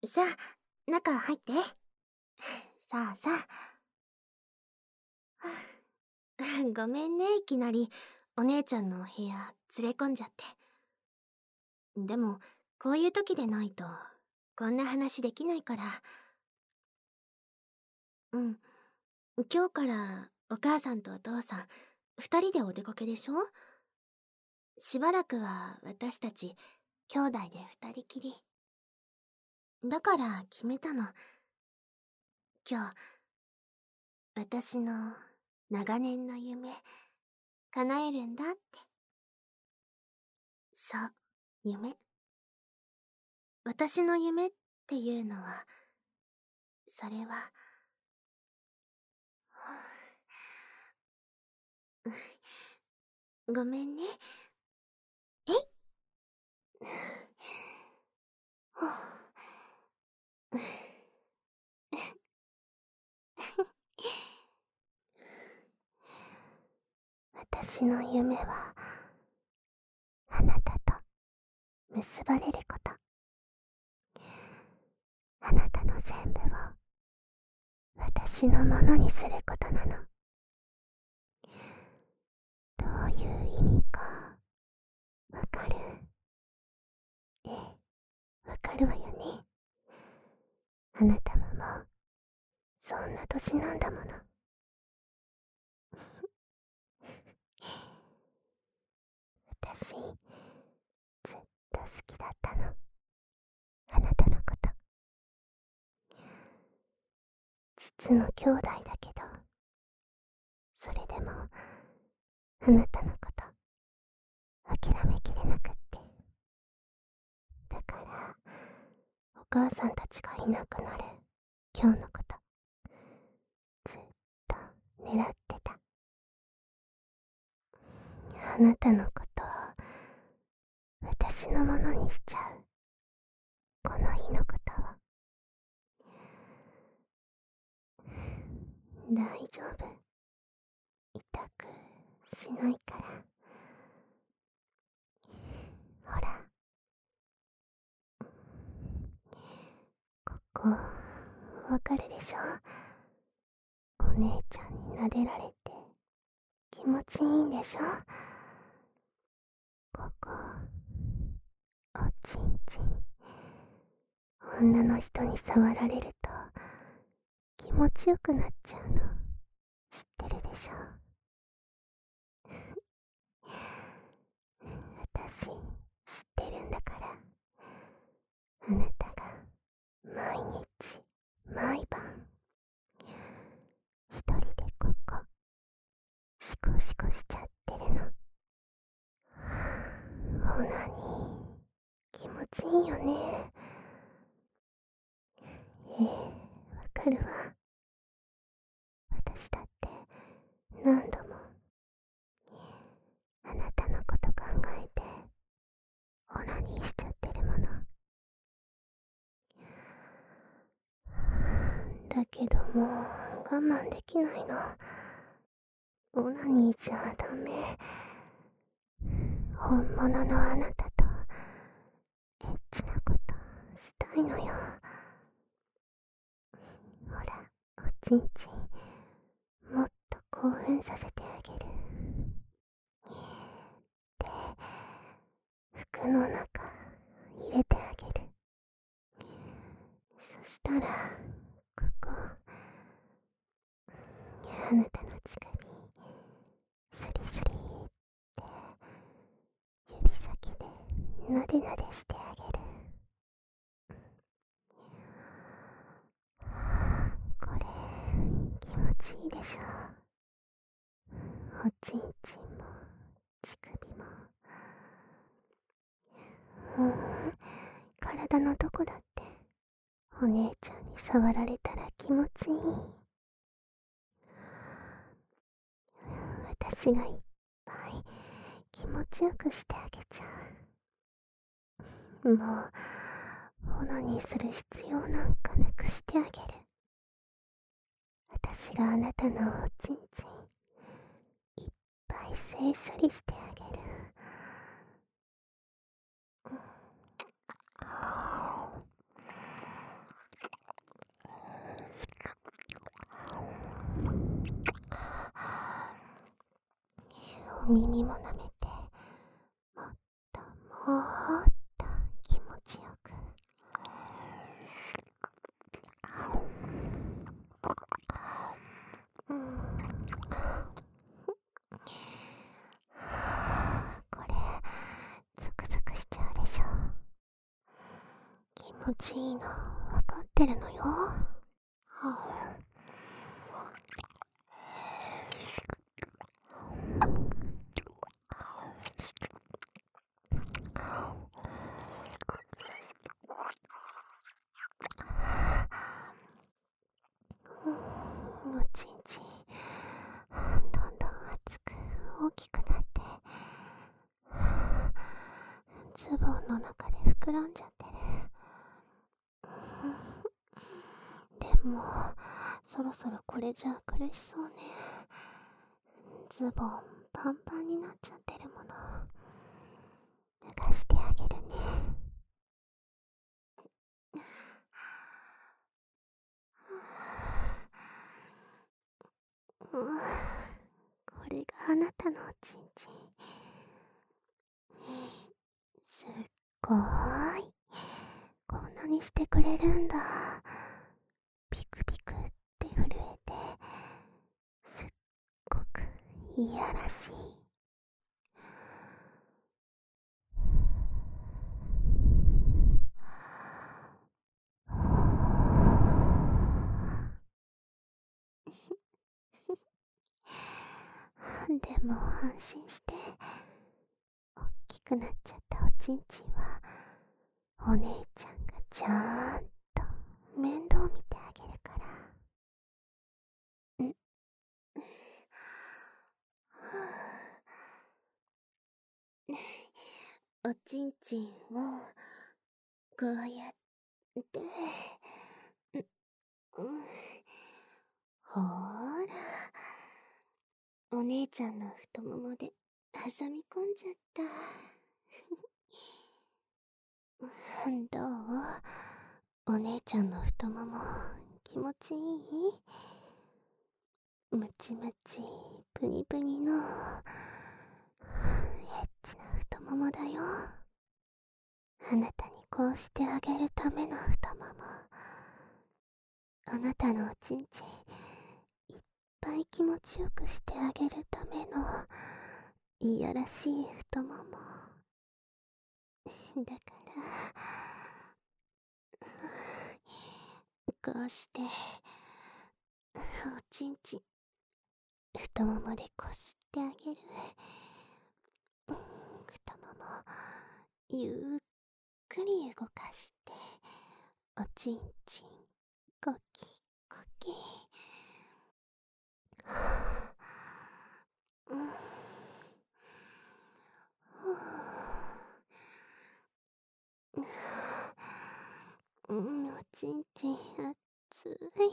さあ、中入って。さあさあ。ごめんね、いきなりお姉ちゃんのお部屋連れ込んじゃって。でも、こういう時でないと、こんな話できないから。うん。今日からお母さんとお父さん、二人でお出かけでしょ？しばらくは私たち、兄弟で二人きり。だから決めたの。今日、私の長年の夢、叶えるんだって。そう、夢。私の夢っていうのは、それは、ごめんね。えい私の夢は、あなたと結ばれること。あなたの全部を私のものにすることなの。どういう意味かわかる？ええ、わかるわよね。あなたももうそんな年なんだもの。私ずっと好きだったの。あなたのこと。実の兄弟だけど、それでもあなたのこと諦めきれなくって。だからお母さんたちがいなくなる今日のことずっと狙ってた。あなたのことを私のものにしちゃうこの日のことを。大丈夫、痛くしないから。ほら、ここわかるでしょ？お姉ちゃんに撫でられて気持ちいいんでしょ？ここおちんちん、女の人に触られると気持ちよくなっちゃうの知ってるでしょ？私知ってるんだから。あなたが毎日毎晩一人でここシコシコしちゃってるの。ほなに気持ちいいよね。わかるわ。私だって何度もあなたのこと考えてオナニーしちゃってるもの。だけどもう我慢できないの。オナニーじゃダメ。本物のあなたとエッチなことしたいのよ。ほら、おちんちんもっと興奮させてあげる。で、服の中入れてあげる。そしたらここあなたの乳首スリスリって指先でなでなでしてあげる。これ気持ちいいでしょ？おちんちんも乳首も。体のどこだってお姉ちゃんに触られたら気持ちいい。私がいっぱい気持ちよくしてあげちゃう。もうオナニーする必要なんかなくしてあげる。私があなたのおちんちんいっぱい性処理してあげる。 耳も舐めて、もっともっと気持ちよく。これゾクゾクしちゃうでしょ。気持ちいいの分かってるのよ。おちんちんどんどん熱く大きくなって、ズボンの中で膨らんじゃってる。でもそろそろこれじゃ苦しそうね。ズボンパンパンになっちゃってるもの、脱がしてあげるね。これがあなたのおちんちん。すっごーい、こんなにしてくれるんだ。ピクピクって震えて、すっごくいやらしい。でも安心して、おっきくなっちゃったおちんちんはお姉ちゃんがちゃんと面倒見てあげるから。おちんちんをこうやってほーら、お姉ちゃんの太ももで挟み込んじゃった。どう？お姉ちゃんの太もも気持ちいい？ムチムチプニプニのエッチな太ももだよ。あなたにこうしてあげるための太もも。あなたのおちんちんいっぱい気持ちよくしてあげるためのいやらしい太ももだから、こうしておちんちん太ももでこすってあげる。太ももゆっくり動かして、おちんちんコキコキ。おちんちん熱い。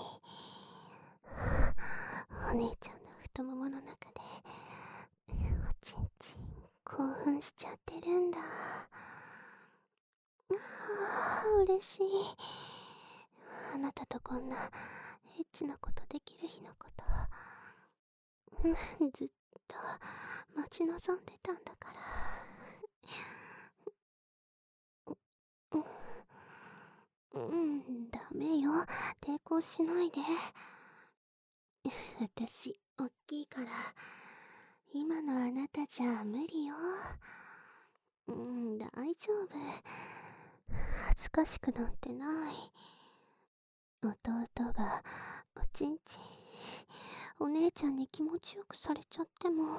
お姉ちゃんの太ももの中でおちんちん興奮しちゃってるんだ。嬉しい。あなたとこんなエッチなことできる日のこと、ずっと待ち望んでたんだから。ダメよ、抵抗しないで。私おっきいから今のあなたじゃ無理よ。大丈夫、恥ずかしくなんてない。弟がおちんちんお姉ちゃんに気持ちよくされちゃっても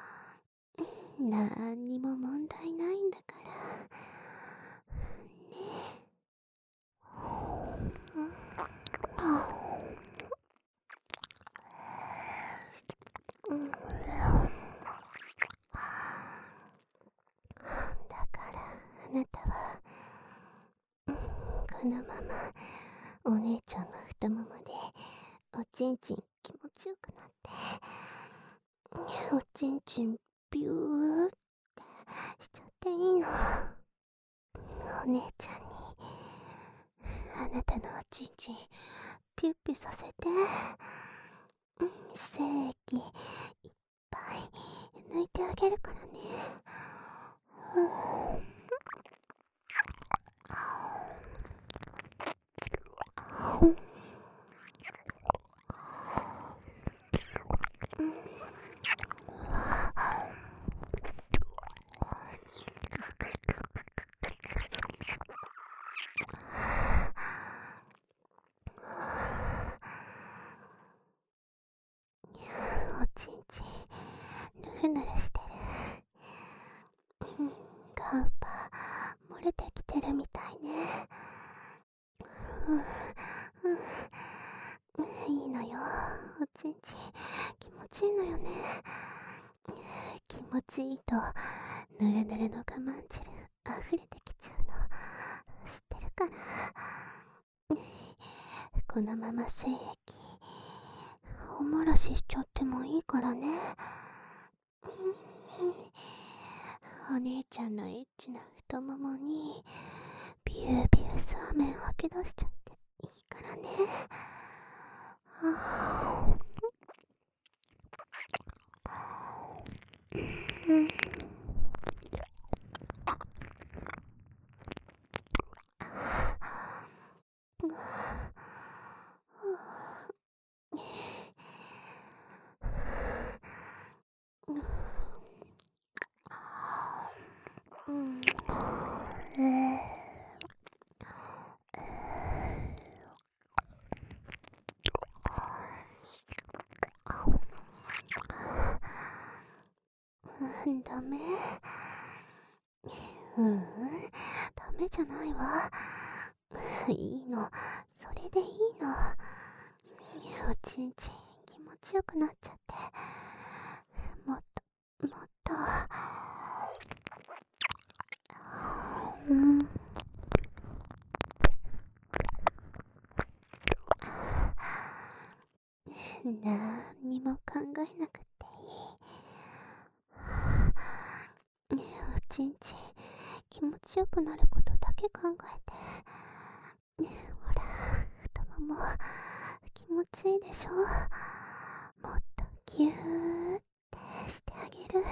なんにも問題ないんだからね。だからあなたはこのままお姉ちゃんの太ももでおちんちん気持ちよくなって、おちんちんビューってしちゃっていいの。お姉ちゃんにあなたのおちんちんピュッピュさせて、精液いっぱい抜いてあげるからね。おちんちんぬるぬるしてる。ガウパ漏れてきてるみたいね。いいのよ、おちんちん気持ちいいのよね。気持ちいいとぬるぬるの我慢汁溢れてきちゃうの知ってるから。このまま精液おもらししちゃってもいいからね。お姉ちゃんのエッチな太ももにビュービューそうめん吐き出しちゃっていいからね。ダメ？ダメじゃないわ。いいの、それでいいの。おちんちん気持ちよくなっちゃって、もっともっと。なんにも考えなくていい。おちんちん気持ちよくなることだけ考えて。ほら、太もも気持ちいいでしょ。もっとギューってしてあげる。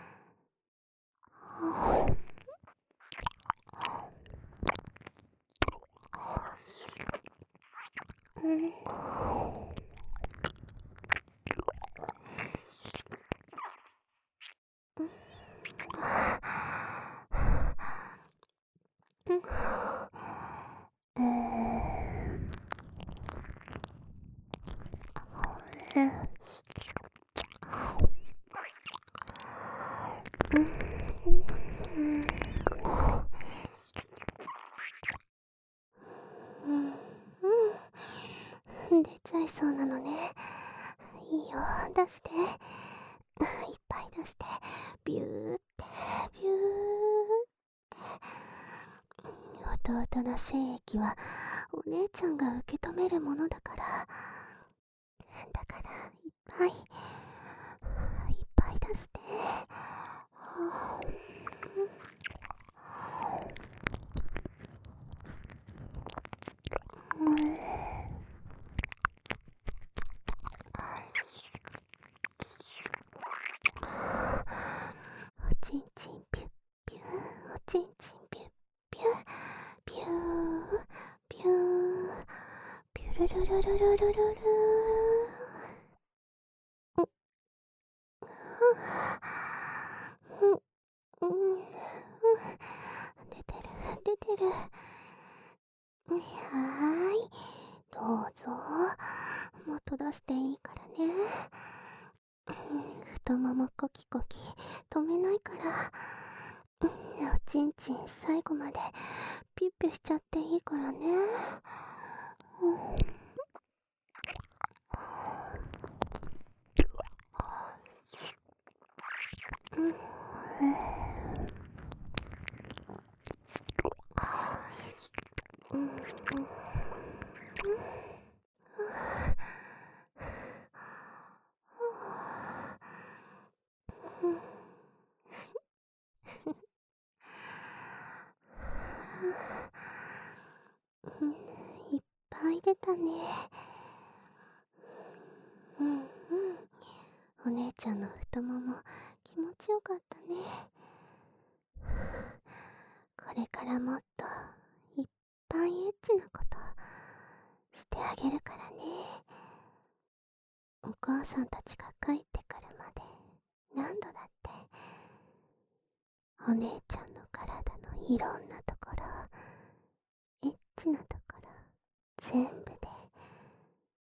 出ちゃいそうなのね。いいよ、出して。いっぱい出して。ビューって、ビューって。弟の精液はお姉ちゃんが受け止めるものだから。だから、いっぱい、いっぱい出して。おちんちんピュッピュー、おちんちんピュッピュッピューピューピュルルルルルルルル出てる出てる。はーい、どうぞ。もっと出していいからね。太ももコキコキ止めないから。おちんちん最後までピュッピュしちゃっていいからね。いっぱい出たね。お姉ちゃんの太もも気持ちよかったね。これからもっといっぱいエッチなことしてあげるからね。お母さんたちが帰ってくるまで何度だってお姉ちゃんの体のいろんなところ、エッチなところ全部で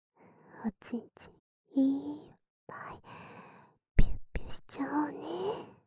おちんちんいっぱいピュッピュしちゃおうね。